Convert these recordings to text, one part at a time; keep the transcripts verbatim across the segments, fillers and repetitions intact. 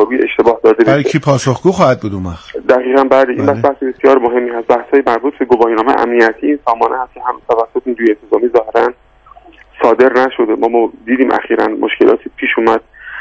دارویی اشتباه داده بشه. برای کی پاسخگو خواهد بود اون وقت؟ دقیقاً بله. این بحث بحث بسیار مهمی هست. بحث‌های مربوط به گواهینامه امنیتی این سامانه هست که هم توسط نیروی انتظامی ظاهراً صادر نشده. ما, ما دیدیم اخیراً مشکلاتی پیش اومد،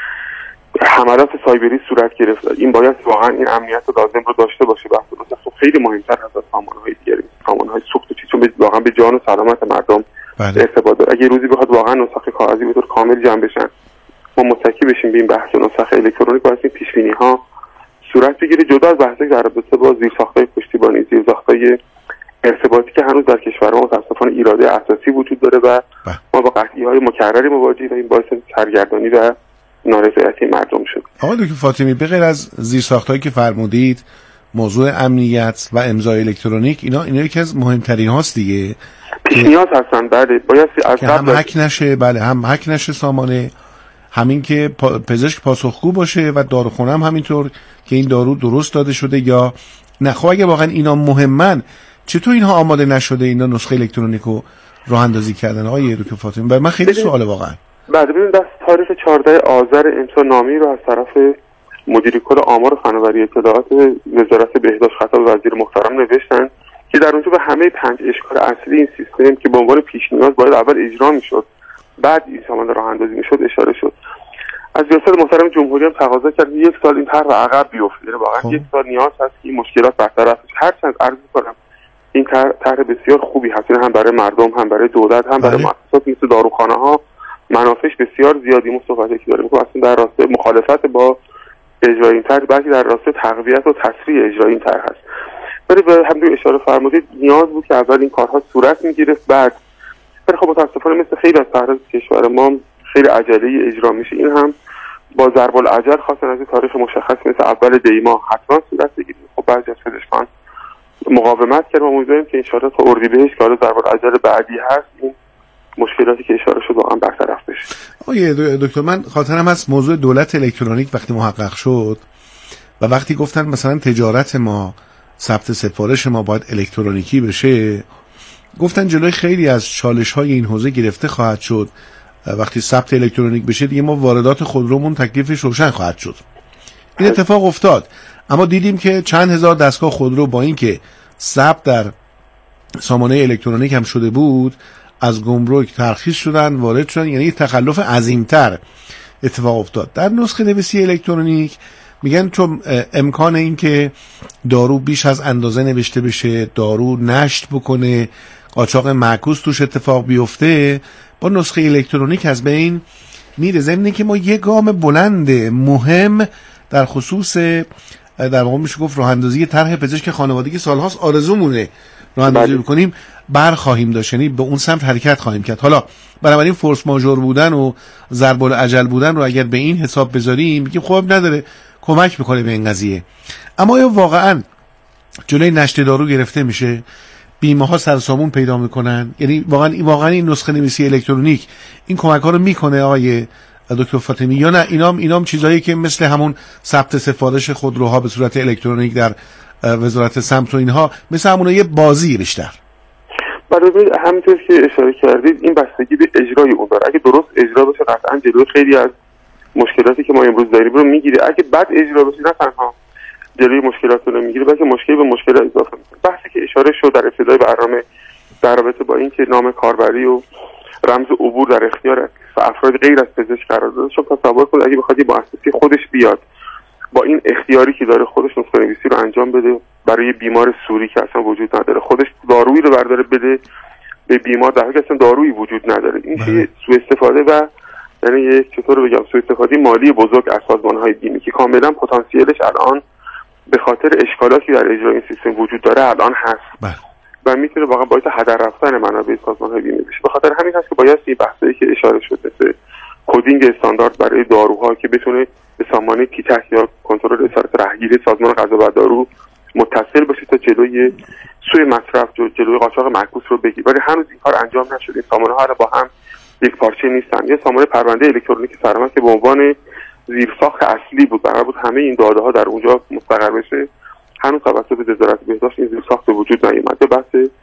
حملات سایبری صورت گرفت. این باید واقعا این امنیت لازم رو داشته باشه. بحث خب خیلی مهمتر هست از سامانه‌های دیگه. سامانه‌های سوخت و چیزون واقعا به جان و سلامت مردم بله. ارتباط داره. اگه روزی بخواد واقعا نسخه کاغذی به طور کامل جمع بشن، ما متکی بشیم به این بحث نسخه الکترونیک، واسه این پیش‌بینی‌ها صورت بگیره. جدا از بحثی در رابطه با زیرساخت‌های پشتیبانی، زیرساخت‌های ارتباطی که هنوز در کشور ما متأسفانه ایراده اساسی وجود داره و بله. ما با قطعی‌های مکرری مواجهیم و این باعث سرگردانی و نارضایتی مردم شد. آقای دکتر فاطمی، به غیر از زیرساخت‌هایی که فرمودید، موضوع امنیت و امضای الکترونیک، اینا اینا یکی از مهمترین هاست دیگه. پیش نیاز هستن. بله، باید از که هم هک نشه. بله، هم هک نشه سامانه، همین که پا... پزشک پاسخگو باشه و داروخونه هم همینطور که این دارو درست داده شده یا نه. خب اگه واقعا اینا مهمن، چطور اینها آماده نشده اینا نسخه الکترونیکو راه اندازی کردن آقای دکتر فاطمی؟ برای من خیلی سواله واقعا. بعد ببینید دست تاریخ چهاردهم آذر امسال نامی رو از طرف مدیر کل آمار و فناوری اطلاعات وزارت بهداشت خطاب وزیر محترم نوشتن که در اونجا به همه پنج اشکال اصلی این سیستم که به عنوان پیش نیاز باید اول اجرا میشد بعد این سامانه راه اندازی میشد اشاره شد. از ریاست محترم جمهوری هم تقاضا کرد یک سال این طرح عقب بیفته. واقعا یک سال نیاز هست که این مشکلات برطرف بشه. هرچند عرض می‌کنم این طرح بسیار خوبی هست، هم برای مردم، هم برای دولت، هم برای مؤسسات مثل داروخانه‌ها منافعش بسیار زیادی. مصطفی که داریم که اصلا در راستای مخالفت با اجرای این طرح، بلکه در راستای تقویت و تسریع اجرای این طرح هست. ولی به همین اشاره فرمودید نیاز بود که اول این کارها صورت می‌گرفت بعد. ولی خب متأسفانه مثل خیلی از طرح‌های کشور ما خیلی عجله اجرا میشه. این هم با ضرب العجل خواستن از تاریخ مشخص مثل اول دی ماه حتما صورت بگیره. خب بعضی از پزشکان مقاومت کردن و امیدواریم که ان شاءالله تا اردیبهشت که حالا ضرب العجل بعدی هست این مشکلاتی که اشاره شد واقعا برطرف بشه. آقای دکتر، من خاطرم هست موضوع دولت الکترونیک وقتی محقق شد و وقتی گفتن مثلا تجارت ما، ثبت سفارش ما باید الکترونیکی بشه، گفتن جلوی خیلی از چالش‌های این حوزه گرفته خواهد شد. وقتی ثبت الکترونیک بشه دیگه ما واردات خودرومون تکلیفش روشن خواهد شد. این اتفاق افتاد، اما دیدیم که چند هزار دستگاه خودرو با اینکه ثبت در سامانه الکترونیک هم شده بود از گمرک ترخیص شدن، وارد شدن. یعنی تخلف عظیمتر اتفاق افتاد. در نسخه نویسی الکترونیک میگن چون امکان این که دارو بیش از اندازه نوشته بشه، دارو نشت بکنه، قاچاق معکوس توش اتفاق بیفته، با نسخه الکترونیک از بین میره. ضمن که ما یه گام بلند مهم در خصوص در واقع میشه گفت راه اندازی طرح پزشک خانوادگی سالهاست آرزومونه راه اندازی بکنیم برخواهیم داشت، یعنی به اون سمت حرکت خواهیم کرد. حالا بنابراین فورس ماژور بودن و ضرب العجل بودن رو اگر به این حساب بذاریم میگیم خب نداره، کمک میکنه به این قضیه. اما یا واقعا جلوی نشت دارو گرفته میشه، بیمه ها سرسامون پیدا میکنن، یعنی واقعا واقعا این نسخه نویسی الکترونیک این کمک ها رو میکنه آقای دکتر فاطمی، یا نه اینام اینام چیزایی که مثل همون ثبت سفارش خودروها به صورت الکترونیک در وزارت سمت و اینها مثل همون یه بازی بیشتر؟ برای همینطور که اشاره کردید این بستگی به اجرای اون داره. اگه درست اجرا بشه قطعا جلوی خیلی از مشکلاتی که ما امروز داریم رو میگیره. اگه بد اجرا بشه نه تنها جلوی مشکلات رو میگیره بلکه مشکل به مشکل اضافه میشه. بحثی که اشاره شد در ابتدای برنامه در رابطه با این که نام کاربری و رمز عبور در اختیار افراد غیر از پزشک قرار داده، شما تصور کنید اگه بخواد یه مؤسسه خودش بیاد با این اختیاری که داره خودش نسخه نویسی رو انجام بده برای بیمار سوری که اصلا وجود نداره، خودش دارویی رو برداره بده به بیمار در حالی که اصلا دارویی وجود نداره، این چیه سوء استفاده و یعنی یک چطور بگم سوء استفاده مالی بزرگ از سازمان‌های بیمه که کاملا پتانسیلش الان به خاطر اشکالاتی در اجرای این سیستم وجود داره الان هست بله. و میتونه واقعا باعث هدر رفتن منابع سازمان‌های بیمه بشه. به خاطر همین هست که باید این بحثایی که اشاره شد مثل کدینگ استاندارد برای داروها که بتونه به سامانه تیتک یا کنترل اصالت رهگیری سازمان غذا و دارو متصل باشه تا جلوی سوء مصرف جلوی قاچاق معکوس رو بگیره. ولی هنوز این کار انجام نشده. این سامانه‌ها با هم یک پارچه نیستن. یه سامانه پرونده الکترونیک سرمت که به عنوان زیرساخت اصلی بود قرار بود همه این داده‌ها در اونجا مستقر بشه، هنوز توسط وزارت بهداشت این زیرساخت وجود نیامده. بحث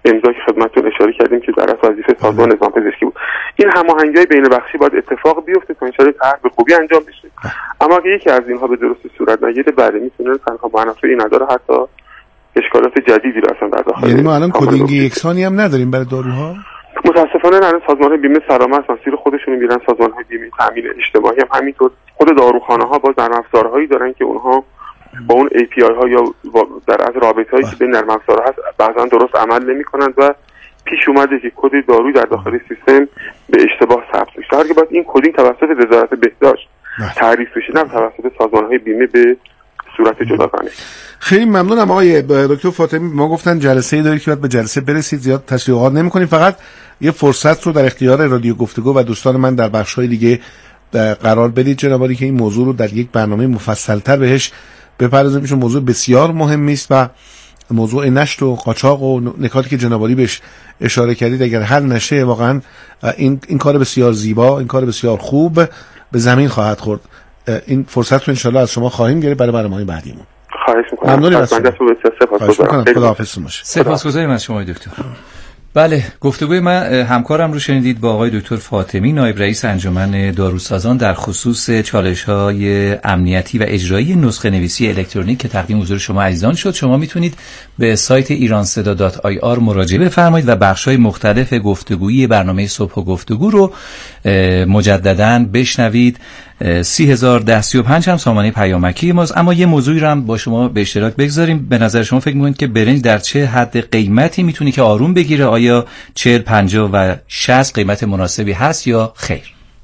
امضا که خدمتتون اشاره کردیم که در اصل وظیفه سازمان نظام پزشکی بود. این هماهنگی‌های بین بخشی باید اتفاق بیفته تا انشالله طرح به خوبی انجام بشه. اما اگه یکی از اینها به درستی صورت نگیره، بله میتونه تنها منافعی نداره، حتی اشکالات جدیدی رو اصلا در داخل. یعنی ما الان کدینگ یکسانی هم نداریم برای داروها؟ متاسفانه الان سازمان بیمه سلامت مسیر خودشون میرن، سازمان‌های بیمه تامین اجتماعی هم همینطور، خود داروخانه‌ها باز نرم افزارهایی دارن که اونها با اون ای پی آی ها یا در از رابطه‌هایی که بین نرم افزارها هست بعضا درست عمل نمی‌کنند و پیش اومده که کد دارویی در داخل سیستم به اشتباه ثبت بشه. هر که باید این کدینگ توسط وزارت بهداشت تعریف بشه، نه توسط سازمان‌های بیمه به صورت جداگانه. خیلی ممنونم آقای دکتر فاطمی. ما گفتن جلسه‌ای دارید که باید به جلسه برسید، زیاد تشریحات نمی‌کنیم، فقط یه فرصت رو در اختیار رادیو گفتگو و دوستان من در بخش‌های دیگه قرار بدید جناب عالی که این موضوع رو در یک برنامه مفصل‌تر بهش بپردازیم، چون موضوع بسیار مهمی است و موضوع نشت و قاچاق و نکاتی که جناب عالی بهش اشاره کردید اگر حل نشه واقعا این این کار بسیار زیبا، این کار بسیار خوب به زمین خواهد خورد. این فرصت رو انشالله از شما خواهیم گرفت برای برنامه‌های بعدیمون. خواهش می‌کنم. ممنونم از شما. خداحافظ باشه. سپاسگزاریم از شما دکتر. بله، گفتگوی من همکارم رو شنیدید با آقای دکتر فاطمی، نایب رئیس انجمن داروسازان در خصوص چالش‌های امنیتی و اجرایی نسخه نویسی الکترونیک که تقدیم حضور شما عزیزان شد. شما میتونید به سایت ایران صدا دات آی آر مراجعه بفرمایید و بخش‌های مختلف گفتگویی برنامه صبح و گفتگو رو مجدداً بشنوید. سی هزار ده سی و پنج هم سامانه پیامکی ماست. اما یه موضوعی رو هم با شما به اشتراک بگذاریم. به نظر شما فکر می‌کنید که برنج در چه حد قیمتی میتونه که آروم بگیره؟ آیا چهل پنجاه و شصت قیمت مناسبی هست یا خیر؟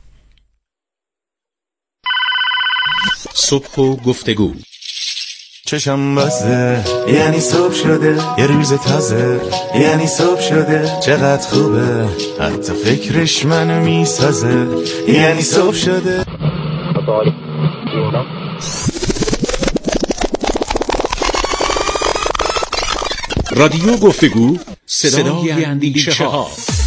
صبح و گفتگو. چشم بسته یعنی صبح شده، یه روز تازه یعنی صبح شده، چقدر خوبه حتی فکرش منو میسازه، یعنی صبح شده. رادیو گفتگو، صدای اندیشه ها.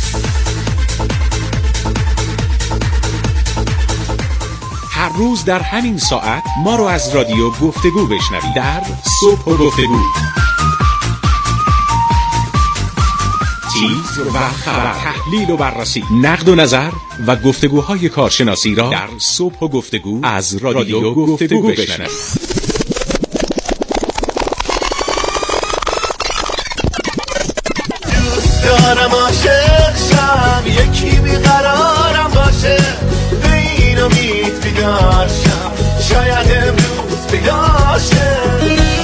هر روز در همین ساعت ما رو از رادیو گفتگو بشنوید در صبح و گفتگو. تیتر و خبر، تحلیل و بررسی، نقد و نظر و گفتگوهای کارشناسی را در صبح و گفتگو از رادیو گفتگو بشنوید. دوست دارم عاشق شم، یکی بیقرارم باشه، به این امید بیدار شم، شاید امروز بیدار شم.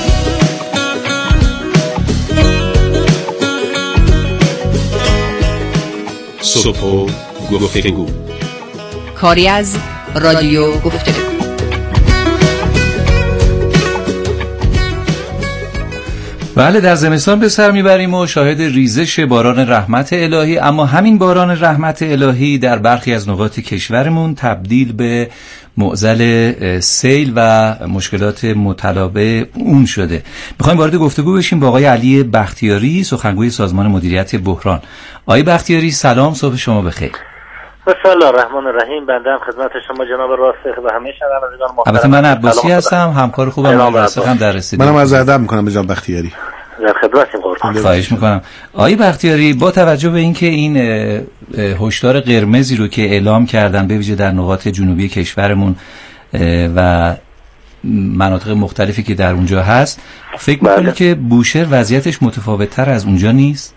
صبح و گفتگو، کاری از رادیو گفتگو. بله، در زمستان به سر میبریم و شاهد ریزش باران رحمت الهی، اما همین باران رحمت الهی در برخی از نقاط کشورمون تبدیل به معضل سیل و مشکلات متلابه اون شده. میخوایم وارد گفتگو بشیم با آقای علی بختیاری، سخنگوی سازمان مدیریت بحران. آقای بختیاری سلام، صبح شما بخیر. بسم الله الرحمن الرحیم. بنده هم خدمت شما جناب راسخ و همه شنوندگان محترم. البته من عباسی هستم، همکار خوبم آقای راسخ هم در رسیدگی. منم از ادب میکنم به جناب بختیاری. در خدمتیم قربان. خواهش میکنم. آقای بختیاری، با توجه به اینکه این هشدار قرمزی رو که اعلام کردن به ویژه در نقاط جنوبی کشورمون و مناطق مختلفی که در اونجا هست، فکر میکنید بله. که بوشهر وضعیتش متفاوت‌تر از اونجا نیست؟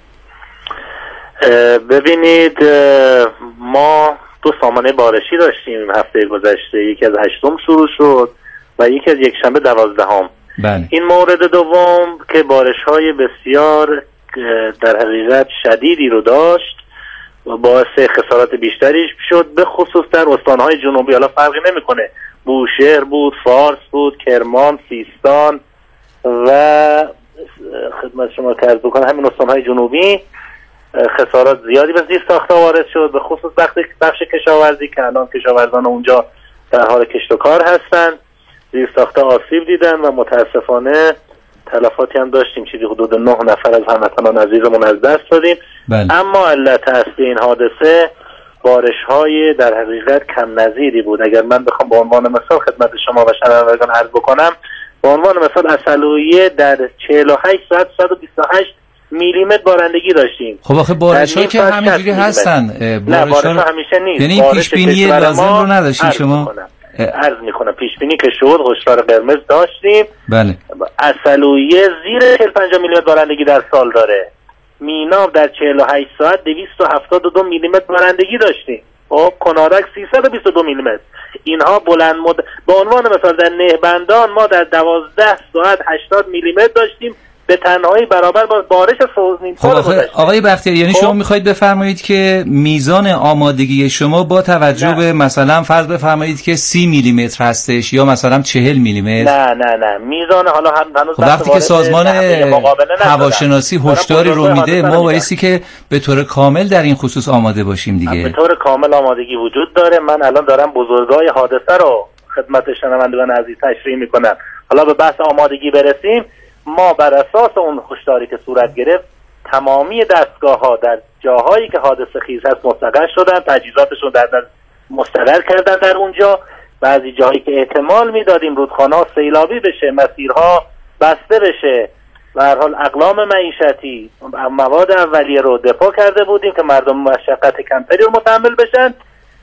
ببینید، ما دو سامانه بارشی داشتیم هفته گذشته، یکی از هشتم شروع شد و یکی از یک شنبه دوازدهم. بله. این مورد دوم که بارش‌های بسیار در حقیقت شدیدی رو داشت و باعث خسارات بیشتری شد، به خصوص در استان‌های جنوبی. حالا فرقی نمی‌کنه بوشهر بود، فارس بود، کرمان، سیستان و خدمت شما عرض بکنم همین استان‌های جنوبی خسارات زیادی به زیرساخت‌ها وارد شد، به خصوص بخش کشاورزی که الان کشاورزان اونجا در حال کشت و کار هستن. زیرساخت‌ها آسیب دیدن و متاسفانه تلفاتی هم داشتیم، چیزی حدود نه نفر از هموطنان عزیزمون از دست دادیم. بله. اما علت اصلی این حادثه بارش‌های در حقیقت کم نظیری بود. اگر من بخوام به عنوان مثال خدمت شما و شنوندگان عرض بکنم، به عنوان مثال عسلویه در چهل و هشت ساعت صد و بیست و هشت میلیمتر بارندگی داشتیم. خب آخه بارش‌ها که همینجوری هستن. نه بارش‌ها همیشه نیست. یعنی پیش بینی لازم رو نداشتین شما؟ عرض میکنم پیش بینی که شد هشدار قرمز داشتیم. بله. عسلویه زیر چهل پنجاه میلیمتر بارندگی در سال داره. میناب در چهل و هشت ساعت دویست و هفتاد و دو میلیمتر بارندگی داشتیم. خب کنارک سیصد و بیست و دو میلیمتر. اینها بلند مد... به عنوان مثال در نهبندان ما در دوازده ساعت هشتاد میلیمتر داشتیم، به تنهایی برابر با بارش سوزنین. خب آقای بختیاری یعنی خب؟ شما میخواید بفرمایید که میزان آمادگی شما با توجه نه. به مثلا فرض بفرمایید که سی میلیمتر هستش یا مثلا چهل میلیمتر؟ نه نه نه میزان حالا هم هنوز خب وقتی که سازمان هواشناسی هشداری رو میده ما بایستی که به طور کامل در این خصوص آماده باشیم دیگه. به طور کامل آمادگی وجود داره. من الان دارم بزرگای حادثه رو خدمت شنوندگان عزیز تشریح میکنم. حالا به بحث آمادگی برسیم. ما بر اساس اون هشداری که صورت گرفت تمامی دستگاه‌ها در جاهایی که حادثه خیز هست مستقر شدن، تجهیزاتشون در مستقر کردن در اونجا. بعضی جاهایی که احتمال میدادیم رودخانه‌ها سیلابی بشه، مسیرها بسته بشه، به هر حال اقلام معیشتی، مواد اولیه رو دپو کرده بودیم که مردم مشقت کمتری رو متحمل بشن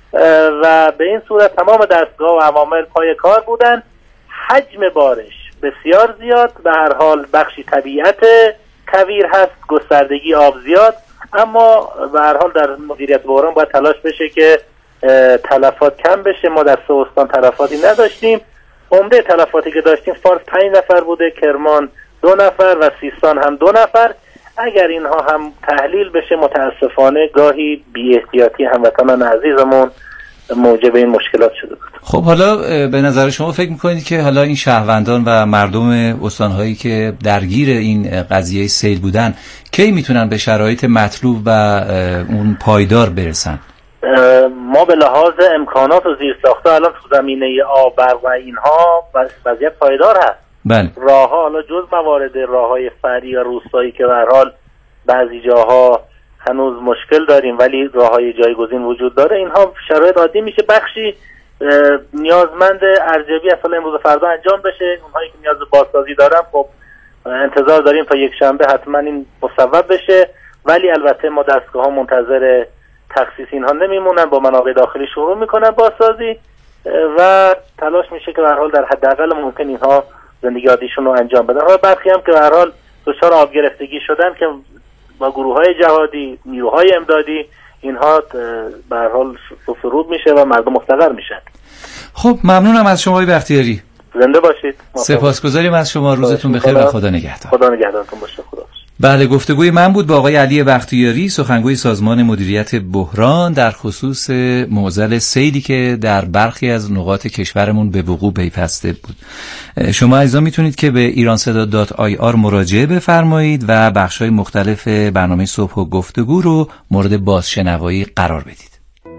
و به این صورت تمام دستگاه و عوامل پای کار بودن. حجم بارش بسیار زیاد، به هر حال بخشی طبیعت کویر هست، گستردگی آب زیاد، اما به هر حال در مدیریت بحران باید تلاش بشه که تلفات کم بشه. ما در سه استان تلفاتی نداشتیم. عمده تلفاتی که داشتیم فارس پنج نفر بوده، کرمان دو نفر و سیستان هم دو نفر. اگر اینها هم تحلیل بشه متاسفانه گاهی بی احتیاطی هموطنان عزیزمون موجب این مشکلات شده بود. خب حالا به نظر شما فکر میکنید که حالا این شهروندان و مردم استانهایی که درگیر این قضیه سیل بودن کی میتونن به شرایط مطلوب و اون پایدار برسن؟ ما به لحاظ امکانات و زیرساخت‌ها الان تو زمینه آب و اینها وضعیت پایدار هست. بله. راه‌ها حالا جز موارد راه‌های فرعی یا روستایی که به هر حال بعضی جاها هنوز مشکل داریم ولی راه‌های جایگزین وجود داره، اینها شرایط عادی میشه. بخشی نیازمند ارجبی اصلا امروز فردا انجام بشه. اونهایی که نیاز به بازسازی دارن خب انتظار داریم تا یک شنبه حتما این مصوب بشه، ولی البته ما دستگاه‌ها منتظر تخصیص اینها نمیمونن، با منابع داخلی شروع میکنن بازسازی و تلاش میشه که به هر حال در حداقل ممکن اینها زندگی عادیشون رو انجام بدن. و برخی هم که به هر حال دچار آب گرفتگی شدن که با گروه‌های جهادی، نیروهای امدادی، اینها به هر حال فرود میشه و مردم مستقر میشن. خب ممنونم از شما آقای بختیاری. زنده باشید. سپاسگزاریم از شما. روزتون بخیر و خدا نگهدار. خدا نگهدارتون باشه. خدا. بله، گفتگوی من بود با آقای علی بختیاری، سخنگوی سازمان مدیریت بحران در خصوص معضل سیلی که در برخی از نقاط کشورمون به وقوع پیوسته بود. شما عزیزان میتونید که به ایرانصدا دات آی آر مراجعه بفرمایید و بخش‌های مختلف برنامه صبح و گفتگو رو مورد بازشنوایی قرار بدید.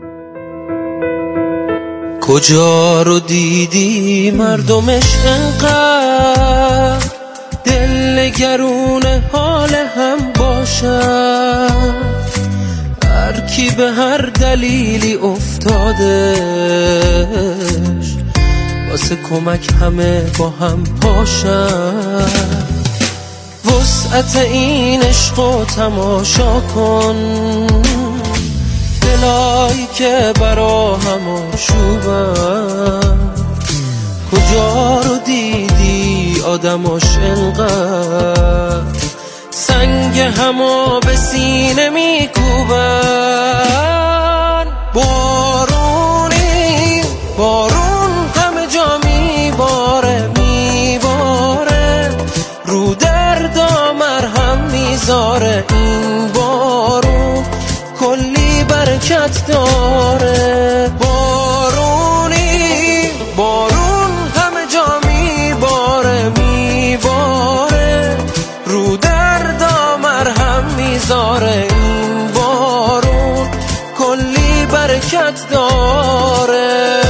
کجا رو دیدی مردمش انقدر دلگرون حال هم باشد، هر کی به هر دلیلی افتادش واسه کمک همه با هم پاشد. وسعت این عشق و تماشا کن، دلایی که برا هم آشوبن. کجا رو دیدی آدماش انقدر سنگ همو به سینه میکوبن. بارونی بارون همه جا میباره میباره، رو دردا مرهم میذاره. این بارون کلی برکت داره. بارونی بارون این بارون کلی برکت داره.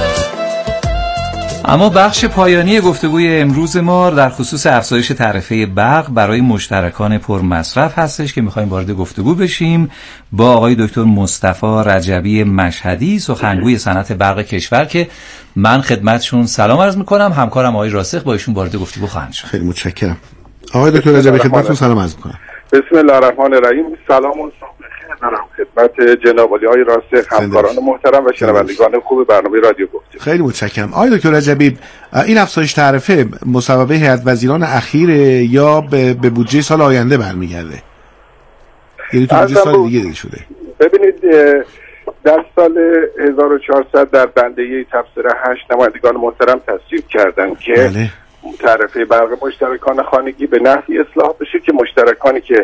اما بخش پایانی گفتگوی امروز ما در خصوص افزایش تعرفه برق برای مشترکان پرمصرف هستش که میخوایم وارد گفتگو بشیم با آقای دکتر مصطفی رجبی مشهدی، سخنگوی صنعت برق کشور، که من خدمتشون سلام عرض میکنم. همکارم آقای راسخ با ایشون وارد گفتگو خواهند شد. خیلی متشکرم. آقای دکتر رجبی خدمتتون سلام عرض میکنم. بسم الله الرحمن الرحیم. سلام و صبح بخیر دارم خدمت جناب عالی راسخ، همکاران محترم و شنوندگان خوب برنامه رادیو گفتگو. خیلی متشکرم. آقای دکتر رجبی، این افزایش تعرفه مصوبه هیئت وزیران اخیر یا به بودجه سال آینده برمیگرده؟ یعنی تو بودجه سال دیگه دیگه شده؟ ببینید در سال هزار و چهارصد در بنده‌ی تفسیر هشت نمایندگان محترم تصویب کردن که بله. تعرفه برق مشترکان خانگی به نحوی اصلاح بشه که مشترکانی که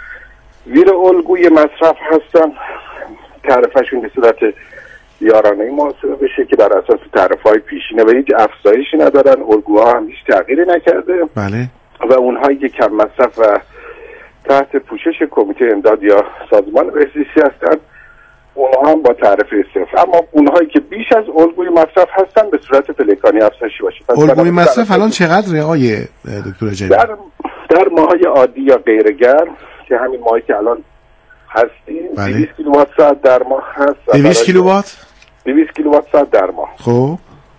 زیر الگوی مصرف هستن تعرفهشون به صورت یارانه محاسبه بشه که بر اساس تعرفه‌های پیشینه و هیچ افزایشی ندارن، الگوها هم هیچ تغییری نکرده. بله. و اونهایی که کم مصرف و تحت پوشش کمیته امداد یا سازمان بهزیستی هستن اونها هم با تعرفه صفر، اما اونهایی که بیش از الگوی مصرف هستن به صورت پلکانی افزایشی باشه. الگوی مصرف الان چقدره آقای دکتر رجبی؟ در در ماهای عادی یا غیر گرم که همین ماهی که الان هستیم بله. دویست کیلووات ساعت در ماه هست. دویست کیلووات؟ دویست کیلووات ساعت در ماه. خب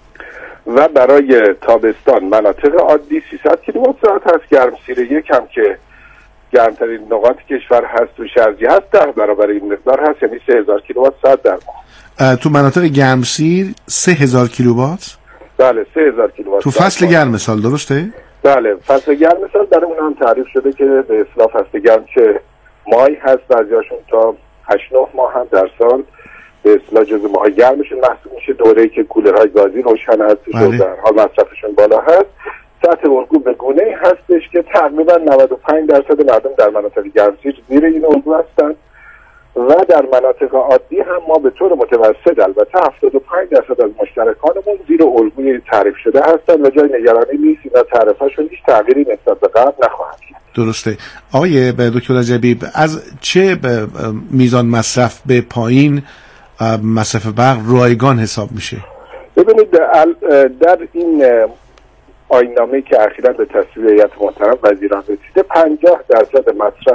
و برای تابستان مناطق عادی سیصد کیلووات ساعت هست. گرمسیر یک هم که گرمترین نقاط کشور هست و شرجی هست ده برابر این مقدار هست، یعنی سه هزار کیلووات ساعت در ماه. تو مناطق گرمسیر سه هزار کیلووات؟ بله سه هزار کیلووات. تو فصل گرم سال درسته؟ بله فصل گرم سال در اون هم تعریف شده که به اصطلاح فصل گرم که ماهی هست، بعضیاشون تا هشت نه ماه هم در سال به اصطلاح جزو ماه گرمشون محسوب میشه، دوره‌ای که کولرهای گازی روشن هست و در حال مصرفشون بالا هست. سطح الگو به گونه‌ای هستش که تقریبا نود و پنج درصد مردم در مناطق گرمسیر زیر این الگو هستند و در مناطق عادی هم ما به طور متوسط البته هفتاد و پنج درصد از مشترکانمون زیر الگوی تعریف شده هستند و جای نگرانی نیست و تعرفه‌شون هیچ تغییری نسبت به قبل نخواهد کرد. درسته. آقای دکتر رجبی، از چه میزان مصرف به پایین مصرف برق رایگان حساب میشه؟ ببینید در این آیین‌نامه‌ای که اخیراً به تصویب هیئت محترم وزیران رسیده پنجاه درصد مصرف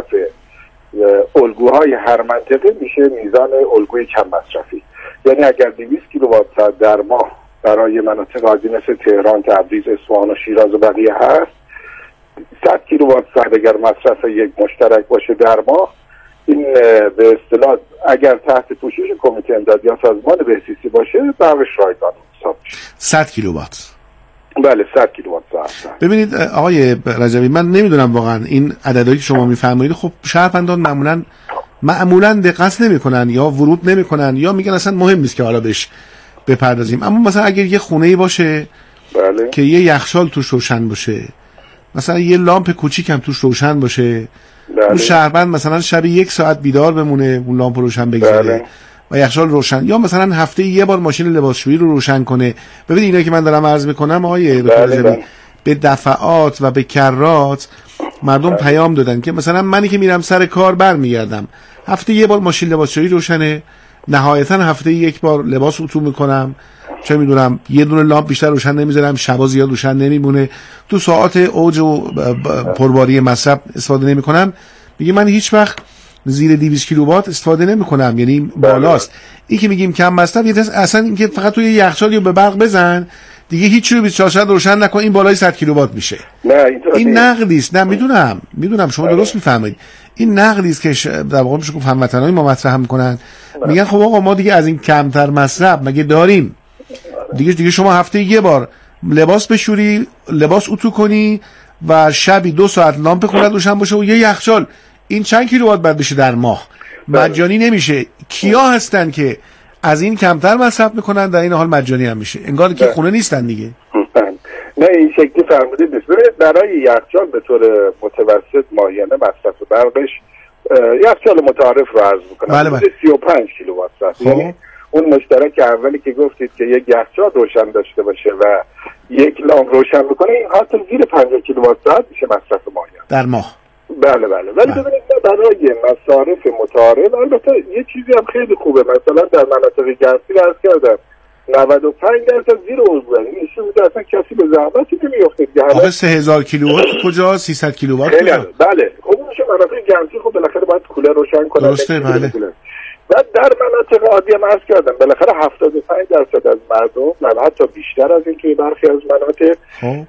الگوهای هر منطقه میشه میزان الگوی کم مصرفی. یعنی اگر دویست کیلووات ساعت در ماه برای مناطق عادی مثل تهران، تبریز، اصفهان و شیراز و بقیه هست، صد کیلووات ساعت اگر مصرف یک مشترک باشه در ماه، این به اصطلاح اگر تحت پوشش کمیته امداد یا سازمان بهزیستی باشه برقش رایگان حساب میشه. صد کیلووات. بله صد کیلووات ساعت. ببینید آقای رجبی، من نمیدونم واقعا این عددهایی که شما میفرمایید، خب شهروندان معمولا معمولا دقت نمیکنن یا ورود نمیکنن یا میگن اصلا مهم نیست که حالا بهش بپردازیم. اما مثلا اگر یه خونه‌ای باشه بله. که یه یخچال توش روشن باشه، مثلا یه لامپ کوچیک هم توش روشن باشه، بله. اون شهروند مثلا شب یک ساعت بیدار بمونه، اون لامپ روشن بگذاره بله. و یخچال روشن، یا مثلا هفته یه بار ماشین لباسشویی رو روشن کنه. ببینید اینا که من دارم عرض میکنم آقای دکتر رجبی، به دفعات و به کرات مردم بله. پیام دادن که مثلا منی که میرم سر کار برمیگردم هفته یه بار ماشین لباسشویی روشنه، نهایتا هفته یک بار لباس اتو میکنم، چه میدونم یه دونه لامپ بیشتر روشن نمیذارم، شبا زیاد روشن نمیمونه، تو ساعات اوج و پرباری مصرف استفاده نمیکنم. میگه من هیچ وقت زیر دویست کیلووات استفاده نمیکنم، یعنی بالاست. این که میگیم کم مصرف، یه اصلا این که فقط توی یخچال یا به برق بزن دیگه هیچ چیزی بیست و چهار ساعت روشن نکن، این بالای صد کیلووات میشه. نه این نقدی است. نه میدونم میدونم شما درست میفهمید. این نقدی است که در واقع میشه گفت هموطنای ما مطرح میکنن، میگن خب آقا ما دیگه از این کمتر مصرف مگه داریم؟ دیگه دیگه شما هفته یه بار لباس بشوری، لباس اتو کنی و شبی دو ساعت لامپ خونت روشن باشه و یه یخچال، این چند کیلووات بعد بشه در ماه؟ مجانی نمیشه. کیا هستن که از این کمتر مصرف میکنن در این حال مجانی هم میشه؟ انگار که خونه نیستن دیگه. نه این شکلی فرمودید نیست. برای یخچال به طور متوسط ماهیانه مصرف برقش یخچال متعارف رو عرض میکنم بله بله. سی و پنج کیلووات ساعت. یعنی اون مشترک اولی که گفتید که یک یخچال روشن داشته باشه و یک لامپ روشن بکنه، این حتی زیر پنجاه کیلووات ساعت میشه مصرف ماهیانه در ماه. بله بله. ولی ببینید برای مصارف متعارف البته یه چیزی هم خیلی خوبه، مثلا در مناطق گرمسیر عرض کردم نود و پنج درصد زیر الگو، این میشه اصلا کسی به زحمتی نمیفته. آخه سه هزار کیلووات کجا؟ سیصد کیلووات کجا؟ بله خب میشه مناطق گرمسیر خب بالاخره باید کولر روشن کنه. درسته بله. و در مناطق عادی هم عرض کردم بالاخره هفتاد و پنج درصد از مردم و حتی بیشتر از این توی برخی از مناطق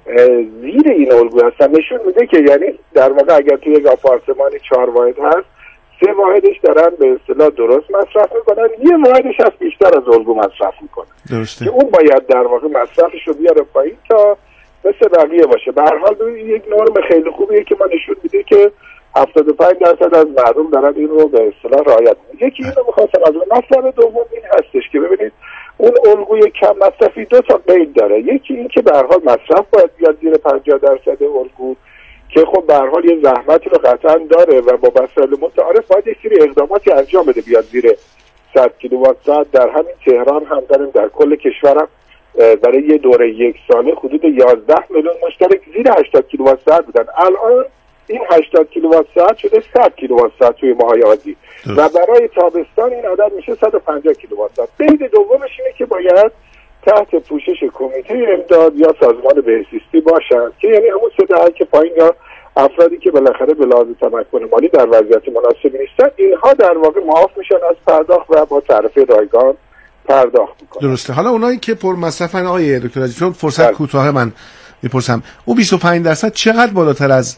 زیر این الگو هستن. نشون میده که یعنی در واقع اگر توی یک آپارتمانی چهار واحد هست، سه واحدش دارن به اصطلاح درست مصرف میکنن، یه واحدش از بیشتر از الگو مصرف میکنن درسته. که اون باید در واقع مصرفش رو بیاره پایین تا مثل بقیه باشه. به هر حال یک نرم خیلی خوبیه که ما نشون میده که هفتاد و پنج درصد از مردم دارن این رو به اصطلاح رعایت میکنن. یکی اینو می‌خواستم از اون مطلب دوم این هستش که ببینید اون الگوی کم مصرفی دو تا قید داره. یکی این که به هر حال مصرف باید بیاد زیر پنجاه درصد الگو که خب به هر حال یه زحمتی رو قطعا داره و با مسائل متعارف باید یک سری اقداماتی انجام بده بیاد زیر صد کیلووات ساعت. در همین تهران هم داریم، در کل کشورم برای یه دوره یک ساله حدود یازده میلیون مشترک زیر هشتاد کیلووات ساعت بودن. الان این هشتاد کیلووات ساعت شده صد کیلووات ساعت توی ماهای عادی و برای تابستان این عدد میشه صد و پنجاه کیلووات ساعت. قید دومش اینه که باید تحت پوشش کمیته امداد یا سازمان بهزیستی باشن که یعنی همون سه دهه که پایین یا افرادی که بالاخره به لحاظ تمکن مالی در وضعیت مناسبی نیستن، اینها در واقع معاف میشن از پرداخت و با تعرفه رایگان پرداخت میکنن. درسته. حالا اونایی که پر مصرفن آقای دکتر عزیز، چون فرصت کوتاه من میپرسم، اون بیست و پنج درصد چقدر بالاتر از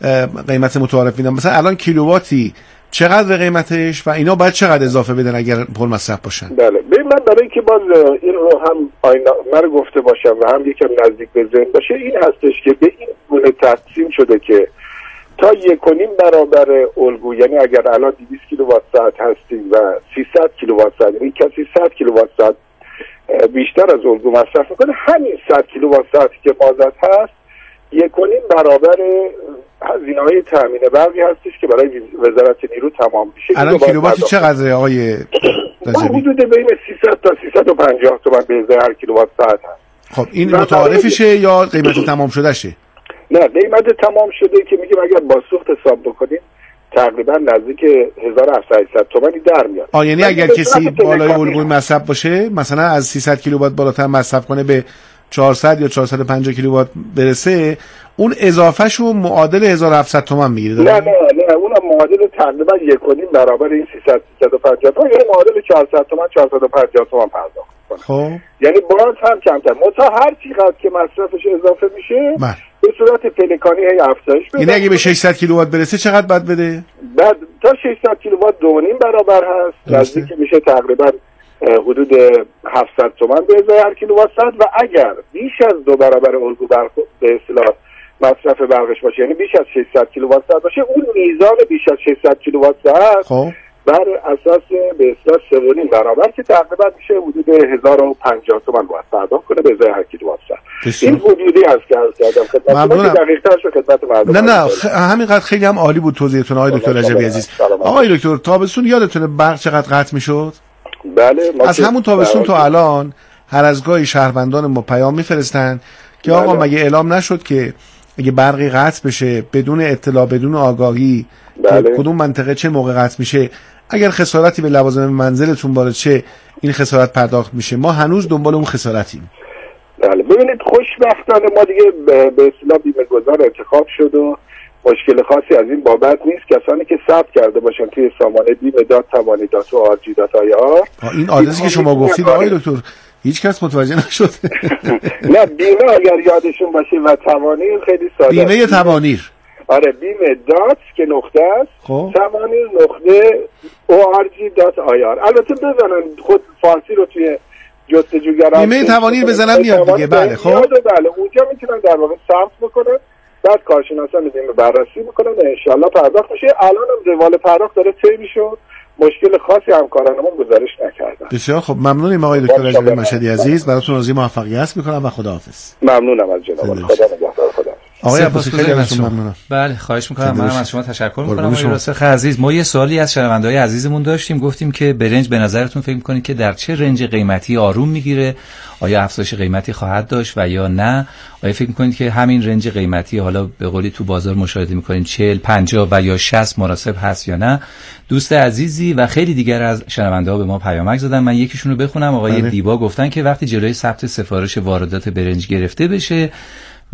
قیمت متعارف میدن؟ مثلا الان کیلوواتی چقدر قیمتش و اینا باید چقدر اضافه بدن اگر پر مصرف باشن؟ بله ببین، من برای اینکه باز این رو هم آینامه رو گفته باشم و هم یکم نزدیک به ذهن باشه، این هستش که به این گونه تقسیم شده که تا یک و نیم برابر الگو، یعنی اگر الان دویست کیلووات ساعت هستیم و سیصد کیلووات ساعت، یعنی کسی صد کیلووات ساعت بیشتر از الگو مصرف میکنه، همین صد کیلووات ساعتی که بازد هست یک و نیم برابر هزینه‌های تامین برقی هستش که برای وزارت نیرو تمام میشه. الان کیلوواتی چقدره آقای رجبی؟ حدود بین سیصد تا سیصد و پنجاه تومان به ازای هر کیلووات ساعت هست. خب این متعارفشه یا قیمت تمام شده شه؟ نه، قیمت تمام شده که میگیم اگر با سوخت حساب بکنیم تقریبا نزدیک هزار و هفتصد تومانی در میاد. آ یعنی اگر کسی بالای الگوی مصرف باشه، مثلا از سیصد کیلووات بالاتر مصرف کنه به چهارصد یا چهارصد و پنجاه کیلووات برسه، اون اضافهشو معادل هزار و هفتصد تومان میگیره؟ نه نه نه، اونم معادل تقریبا یک و نیم برابر این سیصد سیصد و پنجاه تومان، یعنی معادل چهارصد تومان چهارصد و پنجاه تومان پرداخت کنه. خب یعنی باز هم کمتر، متا هر چقدر که مصرفش اضافه میشه بله به صورت پلکانی هی افزایش بده. یعنی اگه به ششصد کیلووات برسه چقدر باید بده؟ بعد تا ششصد کیلووات دو و نیم برابر هست، نزدیک میشه تقریبا حدود هفتصد تومان به ازای هر کیلووات ساعت. و اگر بیش از دو برابر الگو برق به اصطلاح مصرف برقش باشه، یعنی بیش از ششصد کیلووات ساعت باشه، اون میزان بیش از ششصد کیلووات ساعت خب بر اساس به اصطلاح سه و نیم برابر که تقریبا میشه حدود هزار و پنجاه تومان باید پرداخت کنه به ازای هر کیلووات ساعت. این حدودی هست که عرض کردم خدمتتون، دقیق‌تر شو خدمت مردم. نه نه خ... همینقدر خیلی هم عالی بود توضیحتون آقای دکتر رجبی عزیز. آقای دکتر، تابستون یادتونه برق چقدر قطع میشد؟ بله، از همون تابستون تا الان هر از گاهی شهروندان ما پیام میفرستن که بله. آقا مگه اعلام نشد که اگه برقی قطع بشه بدون اطلاع بدون آگاهی بله. کدوم منطقه چه موقع قطع میشه، اگر خسارتی به لوازم منزلتون وارد چه این خسارت پرداخت میشه؟ ما هنوز دنبال اون خسارتیم. بله ببینید، خوشبختانه ما دیگه به اصطلاح بیمه گذار انتخاب شد و مشکل خاصی از این بابت نیست. کسانی که ثبت کرده باشن توی سامانه بیمه دات توانی دات او آر جی دات آی آر، این آدرسی که شما گفتید آقای دکتر هیچ کس متوجه نشد. نه، بیمه اگر یادشون باشه و توانیر خیلی ساده، بیمه توانیر، آره بیمه دات که نقطه است توانیر نقطه او آر جی دات آی آر. البته بزنن خود فارسی رو توی جستجوگران بیمه توانیر بزنن میاد دیگه. بله خب بله اونجا میتونن در واقع ثبت بکنن، بعد کارشناسان بیمه بررسی میکنن و انشالله پرداخت میشه. الان هم روال پرداخت داره طی میشه، مشکل خاصی همکارانمون گزارش نکردن. بسیار خب، ممنونیم آقای دکتر رجبی مشهدی عزیز، براتون آرزوی موفقیت میکنم و خداحافظ. ممنونم از جناب، خدا نگهدار. خدا آقای عباسی خیلی ممنونم. بله خواهش میکنم. منم از شما تشکر میکنم آقای راسخ عزیز. ما یه سوالی از شنونده‌های عزیزمون داشتیم، گفتیم که برنج به نظرتون فکر میکنید که در چه رنج قیمتی آروم میگیره؟ آیا افزایش قیمتی خواهد داشت و یا نه؟ آیا فکر میکنید که همین رنج قیمتی حالا به قولی تو بازار مشاهده میکنیم چهل، پنجاه و یا شصت مناسب هست یا نه؟ دوست عزیزی و خیلی دیگر از شنونده‌ها به ما پیامک زدن، من یکیشون رو بخونم. آقای دیبا گفتن که وقتی جلوی ثبت سفارش واردات برنج گرفته بشه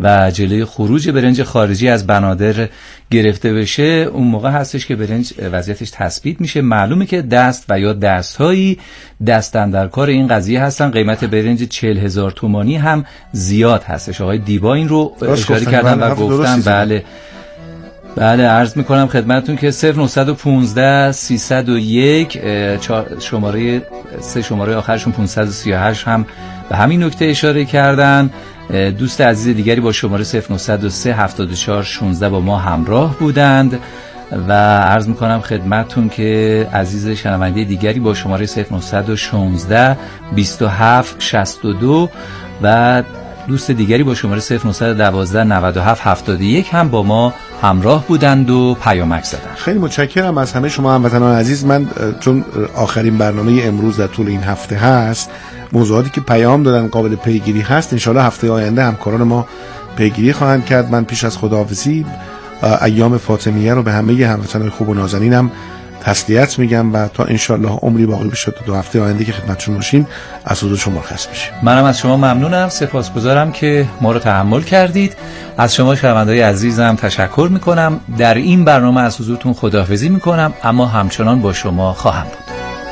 و جلوی خروج برنج خارجی از بنادر گرفته بشه، اون موقع هستش که برنج وضعیتش تثبیت میشه. معلومه که دست و یا دستهایی دستن در کار این قضیه هستن. قیمت برنج چهل هزار تومانی هم زیاد هستش. آقای دیبا این رو اشاره کردن و گفتن بله بله عرض میکنم خدمتتون که صفر نهصد و پانزده سیصد و یک شماره سه شماره آخرشون پانصد و سی و هشت هم به همین نکته اشاره کردن. دوست عزیز دیگری با شماره صفر نهصد و سه هفتاد و چهار شانزده با ما همراه بودند و عرض میکنم خدمتتون که عزیز شنونده دیگری با شماره صفر نهصد و شانزده بیست و هفت شصت و دو و دوست دیگری با شماره صفر نهصد و دوازده نود و هفت هفتاد و یک هم با ما همراه بودند و پیامک زدند. خیلی متشکرم از همه شما هموطنان عزیز. من چون آخرین برنامه امروز در طول این هفته هست، موضوعاتی که پیام دادن قابل پیگیری هست، انشالله هفته آینده همکاران ما پیگیری خواهند کرد. من پیش از خداحافظی ایام فاطمیه رو به همه هموطنان خوب و نازنینم تسلیت میگم و تا انشالله عمری باقی بشه تا دو هفته آینده که خدمتتون باشیم از حضور شما مرخص میشیم. منم از شما ممنونم، سپاسگزارم که ما رو تحمل کردید. از شما شنونده‌های عزیزم تشکر میکنم. در این برنامه از حضورتون خداحافظی میکنم، اما همچنان با شما خواهم بود.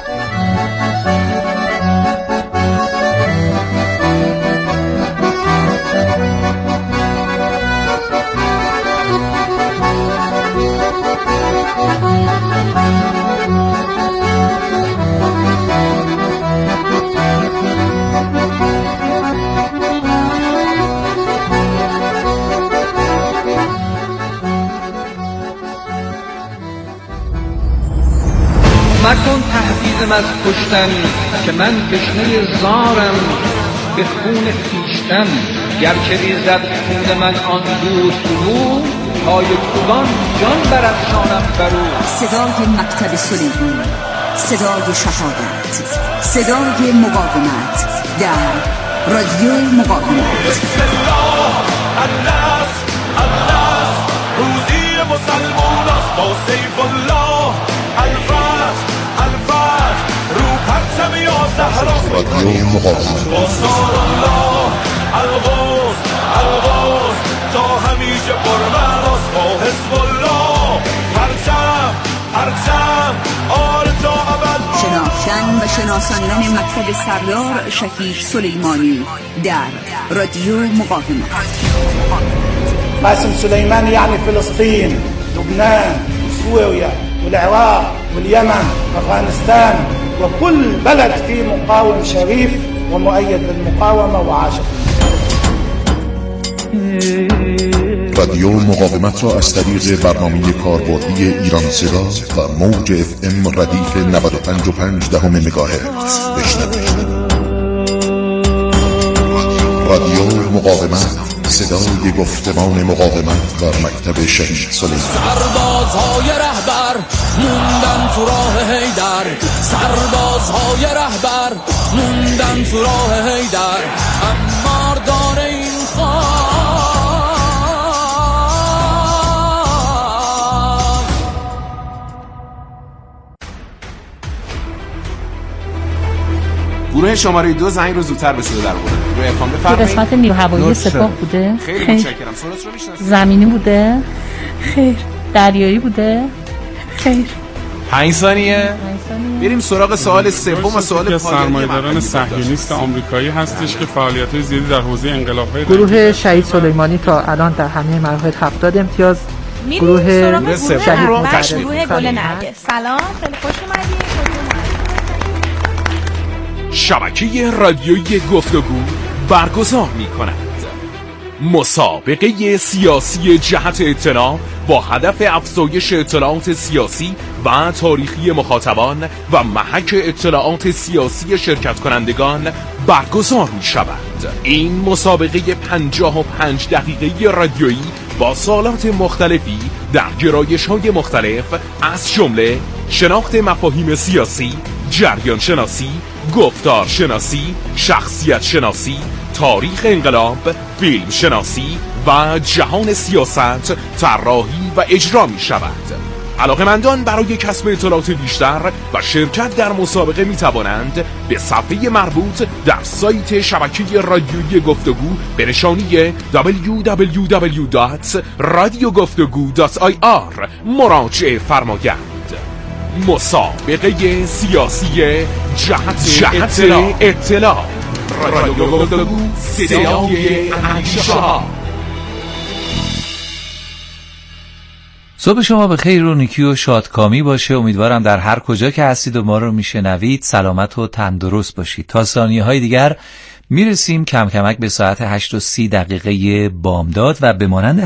مکن تهدیدم از کشتن که من تشنه زارم به خون خویشتن. گر که ریزد خون من آن دود فرو، پای کوبان جان برافشانم برو. صدای مکتب سلیمان، صدای شهادت، صدای مقاومت در رادیو مقاومت. بسم الله النصر النصر، روزی مسلمان است با سیف الله. الفتح الفتح، رو پرچم یا زهرا رادیو مقاومت. با نار الله الغوث الغوث، تا همیشه پرمعناست با حزب الله. پرچم پرچم آل تا ابد. شناختن و شناساندن مکتب سردار شکیب سلیمانی در رادیو مقاومت. قاسم سليمان يعني فلسطين، لبنان، سوريا والعراق واليمن وأفغانستان وكل بلد فيه مقاوم شريف ومؤيد بالمقاومة وعاشق. رادیو مقاومت را از طریق برنامه کاربردی ایران صدا و موج اف ام ردیف نود و پنج و پنج دهم مگاهرتز بشنوید. رادیو مقاومت، صدای گفتمان مقاومت در مکتب شهید سلیمان. سربازهای رهبر موندن تو راه حیدر، سربازهای رهبر موندن تو راه حیدر، اما دار این خاک. گروه شماره دو زنگ رو زودتر به صدا در آورد. رو افام بفرمایید. قسمت نیروهوایی سپاه بوده؟ خیلی خیر. متشکرم. سونس رو میشناسید؟ زمینی بوده؟ خیر. دریایی بوده؟ خیر. پنج ثانیه. بریم سراغ سوال سوم و سوال پایانی. سرمایه‌داران صهیونیست آمریکایی هستش که فعالیت‌های زیادی در حوزه انقلاب‌های گروه شهید سلیمانی تا الان در همه مراحل هفتاد امتیاز. گروه شهید متعرض گروه گل نرگس. سلام، خیلی خوش اومدید. شبکه رادیویی گفتگو برگزار می کند مسابقه سیاسی جهت اطلاع با هدف افزایش اطلاعات سیاسی و تاریخی مخاطبان و محک اطلاعات سیاسی شرکت کنندگان برگزار می شود. این مسابقه پنجاه و پنج دقیقه رادیویی با سوالات مختلفی در گرایش‌های مختلف از جمله شناخت مفاهیم سیاسی، جریان شناسی، گفتار شناسی، شخصیت شناسی، تاریخ انقلاب، فیلم شناسی و جهان سیاست طراحی و اجرا می شود. علاقه‌مندان برای کسب اطلاعات بیشتر و شرکت در مسابقه می توانند به صفحه مربوط در سایت شبکه رادیویی گفتگو به نشانی دبلیو دبلیو دبلیو دات رادیو گفتگو دات آی آر مراجعه فرمایند. مسابقه سیاسی جهت, جهت اطلاع, اطلاع. رادیو گفتگو صدای اندیشه ها. صبح شما به خیر و نیکی و شادکامی باشه. امیدوارم در هر کجا که هستید و ما رو میشنوید سلامت و تندرست باشید. تا ثانیه های دیگر میرسیم کم کمک به ساعت هشت و سی دقیقه بامداد و به مانند